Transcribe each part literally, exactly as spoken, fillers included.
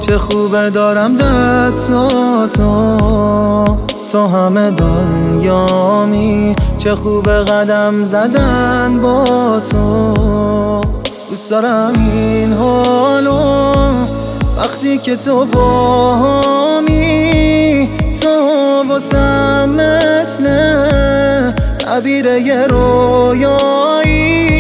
چه خوبه دارم دستاتو، تو همه دنیامی. چه خوبه قدم زدن با تو، دوست دارم این حالو وقتی که تو باهامی. تو واسم مثل تعبیر یه رویایی،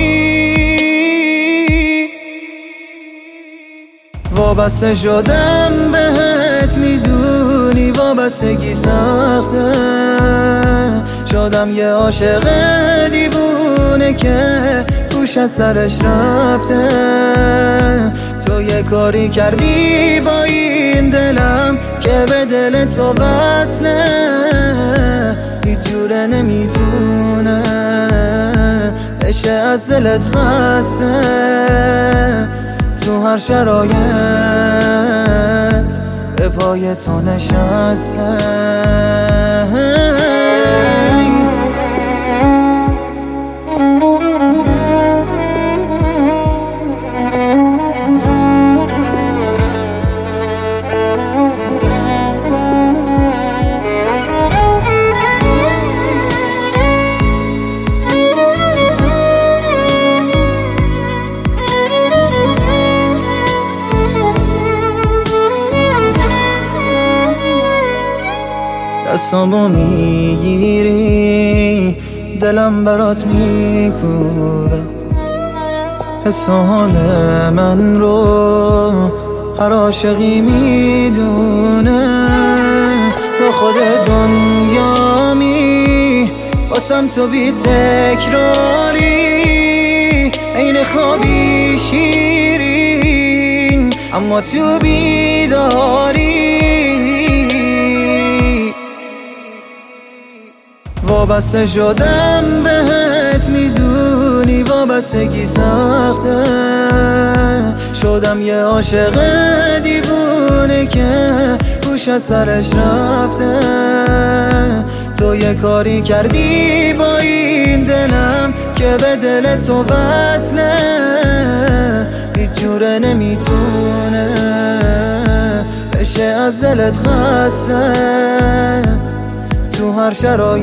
وابسته شدم بهت میدونی وابستگی سخته. شدم یه عاشق دیوونه که گوش از سرش رفته. تو یه کاری کردی با این دلم که به دل تو وصله، هیچ جوره نمیتونه بشه از دلت خسته. تو هر شرایط به پای تو نشسته. دستامو میگیری دلم برات میکوبه، حس و حال من رو هر عاشقی میدونه. تو خود دنیامی واسم، تو بی تکراری. عین خوابی شیرین اما تو بیداری. وابسته شدم بهت میدونی وابستگی سخته. شدم یه عاشق دیوونه که گوش از سرش رفته. تو یه کاری کردی با این دلم که به دل تو وصله، هیچ جوره نمیتونه بشه از دلت خسته. تو هر شرایط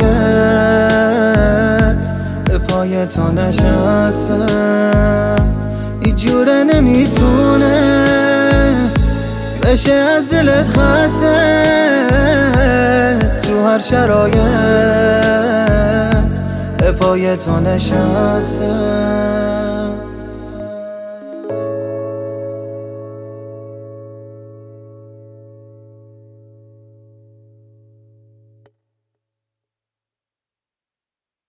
به پای تو نشسته، هیچ جوره نمیتونه بشه از دلت خسته. تو هر شرایط به پای تو نشسته.